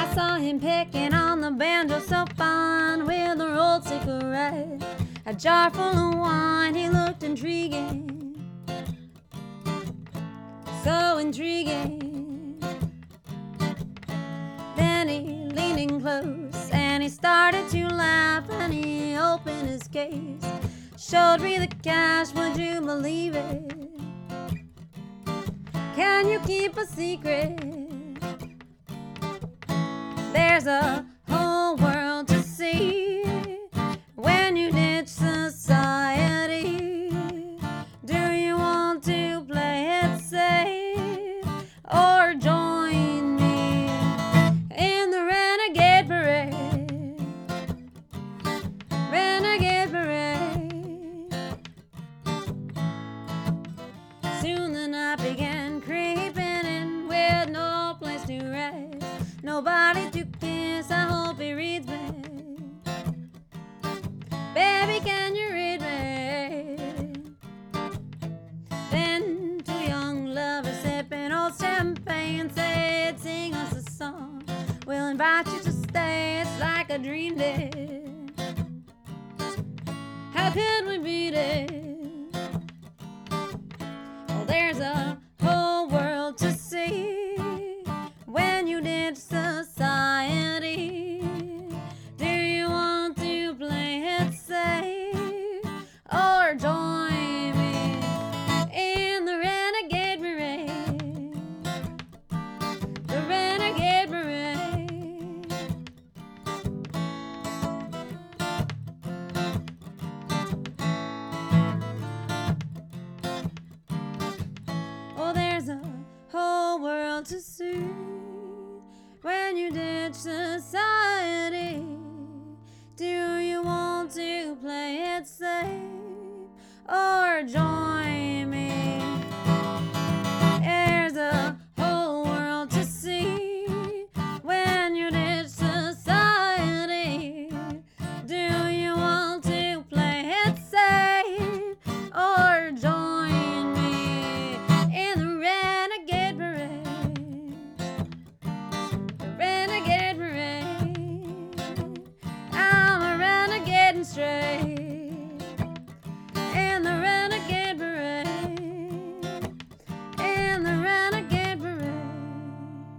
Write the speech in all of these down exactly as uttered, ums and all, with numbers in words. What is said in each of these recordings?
I saw him picking on the banjo so fine with a rolled cigarette, a jar full of wine. He looked intriguing, so intriguing. Then he leaned in close and he started to laugh, and he opened his case, showed me the cash. Would you believe it? Can you keep a secret? There's a whole world to see when you ditch society. Do you want to play it safe or join me in the renegade parade? Renegade parade. Soon the night began creeping in with no place to rest, nobody to kiss. I hope he reads me. Baby, can you read me? Then two young lovers sipping old champagne said, sing us a song, we'll invite you to stay. It's like a dream day. How could we beat it? Well, there's a whole world to see when you ditch society. Do you want to play it safe or join me in the renegade parade? The renegade parade. Oh, there's a whole world to see when you ditch society. Do you want to play it safe or join me? There's a whole world to see when you ditch society. Do you want to play it safe or join me in the renegade parade? Renegade parade. I'm a renegade and straight in the renegade parade. In the renegade parade.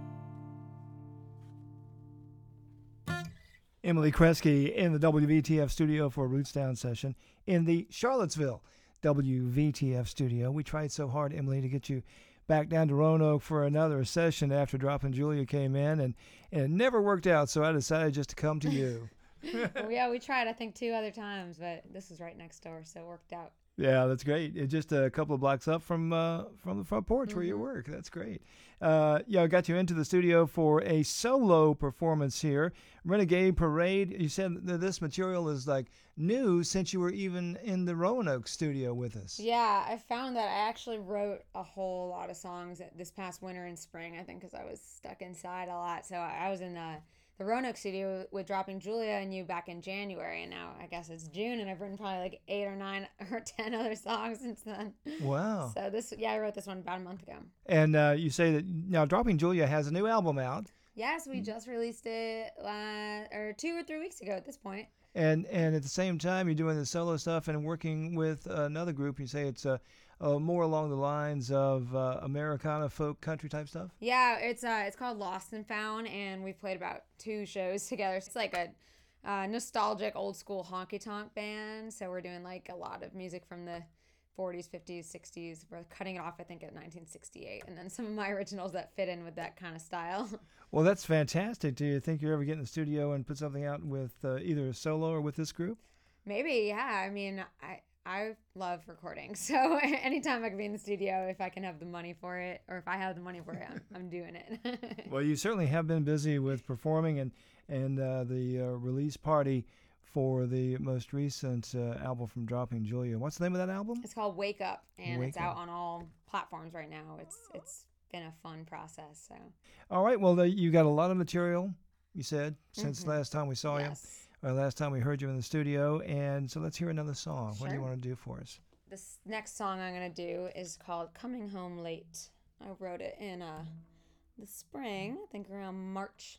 Emily Kresge in the W V T F studio for a Rootstown session in the Charlottesville W V T F studio. We tried so hard, Emily, to get you back down to Roanoke for another session after Dropping Julia came in, and, and it never worked out, so I decided just to come to you. Well, yeah, we tried, I think, two other times, but this is right next door, so it worked out. Yeah, that's great. It's just a couple of blocks up from uh, from the front porch mm-hmm. where you work. That's great. Uh, yeah, I got you into the studio for a solo performance here. Renegade Parade. You said that this material is like new since you were even in the Roanoke studio with us. Yeah, I found that I actually wrote a whole lot of songs this past winter and spring, I think, because I was stuck inside a lot. So I was in the... the Roanoke studio with Dropping Julia and you back in January, and now I guess it's June, and I've written probably like eight or nine or ten other songs since then. Wow. So this, yeah, I wrote this one about a month ago. And uh, you say that now Dropping Julia has a new album out. Yes, we just released it uh, or two or three weeks ago at this point. And and at the same time, you're doing the solo stuff and working with another group. You say it's uh, uh, more along the lines of uh, Americana, folk, country type stuff? Yeah, it's uh, it's called Lost and Found, and we've played about two shows together. It's like a uh, nostalgic, old school honky tonk band. So we're doing like a lot of music from the forties, fifties, sixties. We're cutting it off, I think, at nineteen sixty-eight. And then some of my originals that fit in with that kind of style. Well, that's fantastic. Do you think you ever get in the studio and put something out with uh, either a solo or with this group? Maybe, yeah. I mean, I I love recording. So anytime I can be in the studio, if I can have the money for it, or if I have the money for it, I'm, I'm doing it. Well, you certainly have been busy with performing and, and uh, the uh, release party for the most recent uh, album from Dropping Julia. What's the name of that album? It's called Wake Up, and Wake it's Up. out on all platforms right now. It's It's been a fun process. So. All right. Well, the, you got a lot of material, you said, since Mm-hmm. last time we saw Yes. you, or last time we heard you in the studio. And so let's hear another song. Sure. What do you want to do for us? This next song I'm going to do is called Coming Home Late. I wrote it in uh, the spring, I think around March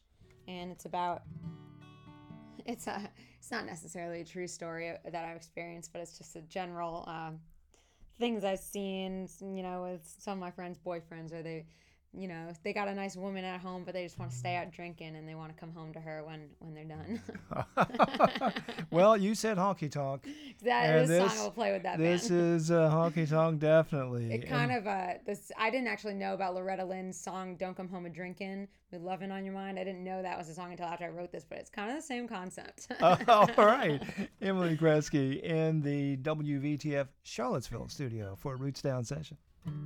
and it's about it's a it's not necessarily a true story that I've experienced, but it's just a general um, things I've seen, you know, with some of my friends' boyfriends, or they, you know, they got a nice woman at home, but they just want to stay out drinking and they want to come home to her when, when they're done. Well, you said honky tonk. That is a song I will play with that This band. is uh, honky tonk, definitely. It kind of, uh, this, I didn't actually know about Loretta Lynn's song, Don't Come Home a Drinkin' with Lovin' on Your Mind. I didn't know that was a song until after I wrote this, but it's kind of the same concept. uh, all right. Emily Kresge in the W V T F Charlottesville studio for a Roots Down session.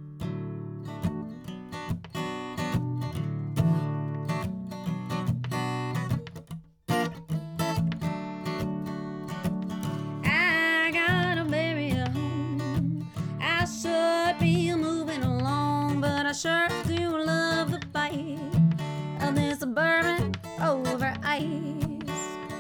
I got a baby at home. I should be moving along, but I sure do love the bite of this bourbon over ice.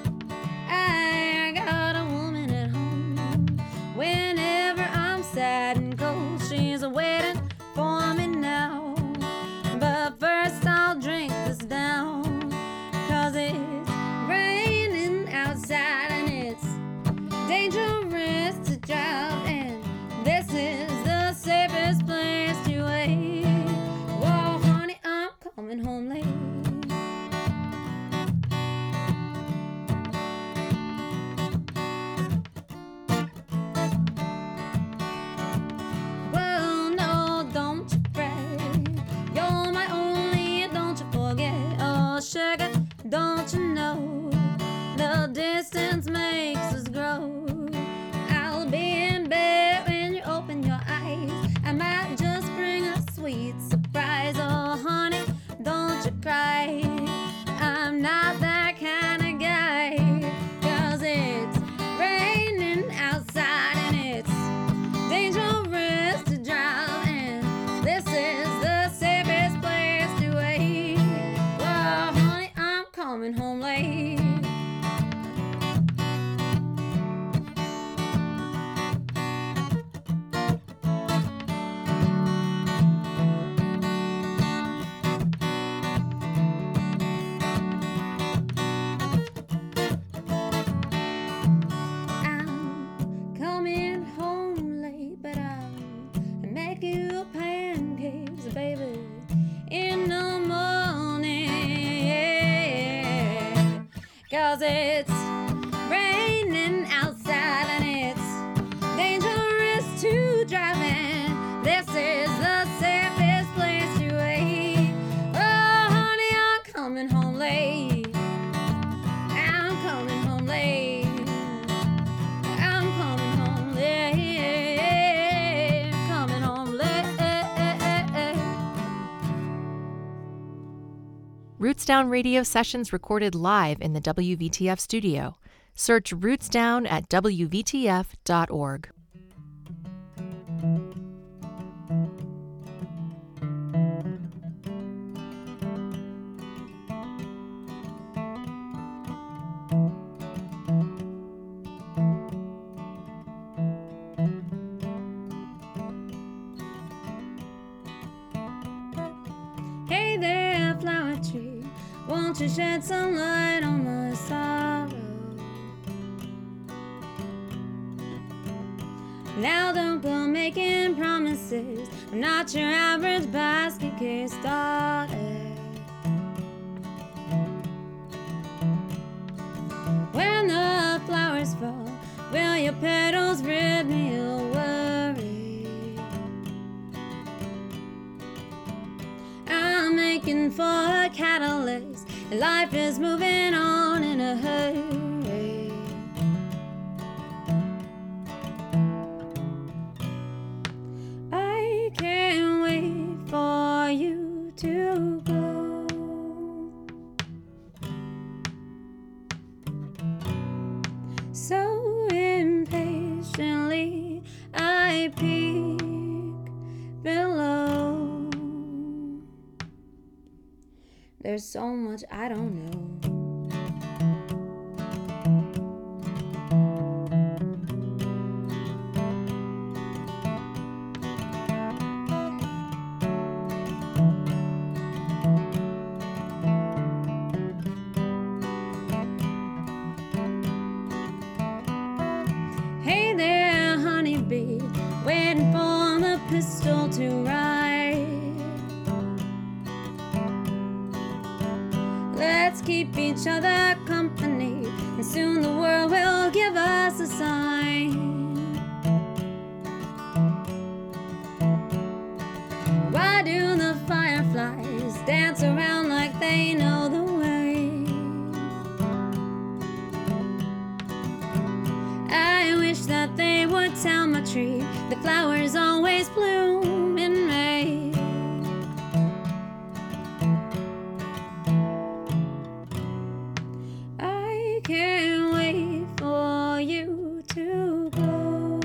I got a woman at home. Whenever I'm sad and cold, she's waiting for me now. But first I'll drink this down, 'cause it's raining outside and it's dangerous to drive, and this is the safest place to wait. Whoa, honey, I'm coming home late. Well, no, don't you fret. You're my only, don't you forget. Oh, sugar, don't you know the distance makes us grow? I'll be in bed when you open your eyes. I might just bring a sweet surprise. Oh, honey, don't you cry. I'm not that kind of guy. 'Cause it's raining outside and it's dangerous to drive, and this is the safest place to wait. Well, honey, I'm coming home late. I'm coming home late, but I'll make you pancakes, baby, in the morning. 'Cause it's raining outside and it's dangerous to drive in. This is the safest place to wait. Oh, honey, I'm coming home late. I'm coming home late. I'm coming home late. Coming home late. Roots Down radio sessions recorded live in the W V T F studio. Search Roots Down at W V T F dot org. Hey there, flower tree, won't you shed some light on my sorrow? Now don't go making promises. I'm not your average basket case daughter. When the flowers fall, will your petals rid me of worry? I'm making for a catalyst. Life is moving on in a hurry. I can't wait for you to go. So impatiently I peek below. There's so much I don't know. to write. Let's keep each other company, and soon the world will give us a sign. Why do the fireflies dance around like they know the way? I wish that they would tell my tree the flowers always bloom in May. I can't wait for you to go.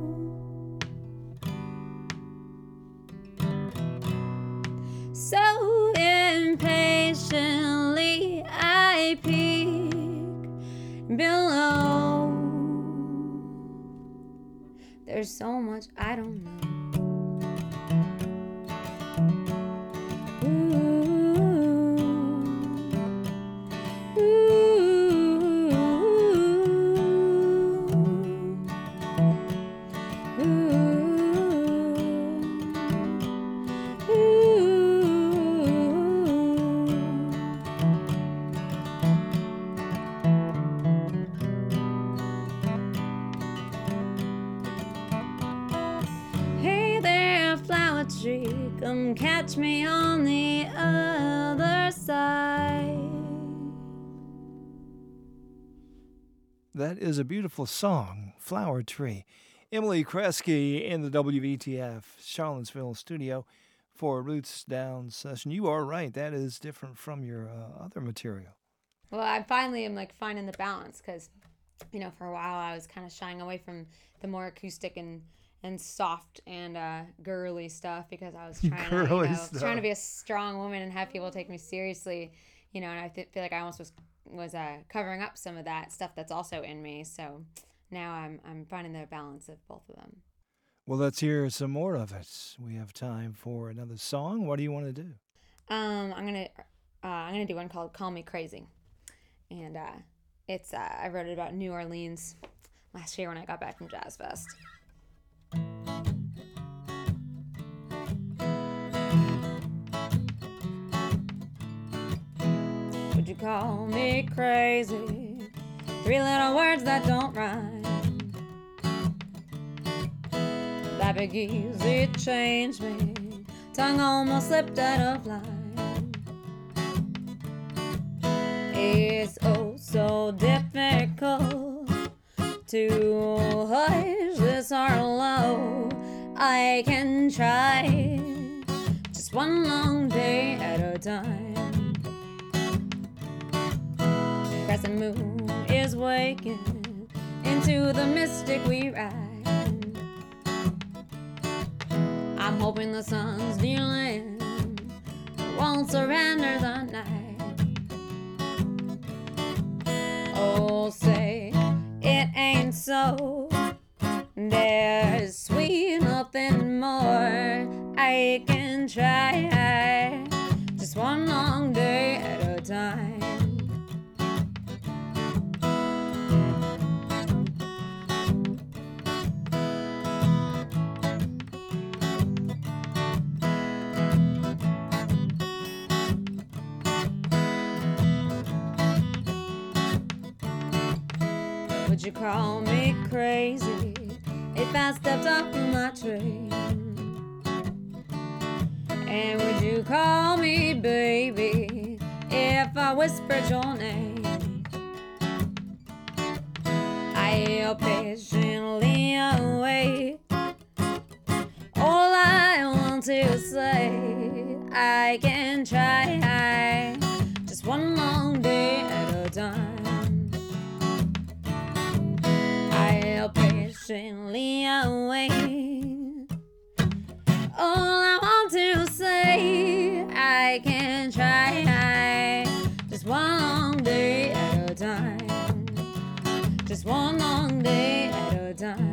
So impatiently I peek below. There's so much I don't know. Ooh, ooh, ooh, ooh. Hey there, flower tree, come catch me on the other side. That is a beautiful song, Flower Tree. Emily Kresge in the W V T F Charlottesville studio for Roots Down session. You are right, that is different from your uh, other material. Well, I finally am like finding the balance because, you know, for a while I was kind of shying away from the more acoustic and and soft and uh, girly stuff because I was trying to, you Girly know, stuff. trying to be a strong woman and have people take me seriously, you know. And I th- feel like I almost was was uh, covering up some of that stuff that's also in me. So now I'm I'm finding the balance of both of them. Well, let's hear some more of it. We have time for another song. What do you want to do? Um, I'm gonna uh, I'm gonna do one called "Call Me Crazy," and uh, it's uh, I wrote it about New Orleans last year when I got back from Jazz Fest. Would you call me crazy? Three little words that don't rhyme. That big easy changed me. Tongue almost slipped out of line. It's oh so difficult to hush this heart low. I can try just one long day at a time. Crescent moon is waking into the mystic we ride. I'm hoping the sun's dealing won't surrender the night. Oh, say it ain't so. There's sweet nothing more. I can try just one long day at a time. Would you call me crazy if I stepped off my train? And would you call me baby if I whispered your name? I'll patiently await all I want to say. I can try just one long day at a time. I'll patiently await all I want to say. I can try just one long day at a time. Just one long day at a time.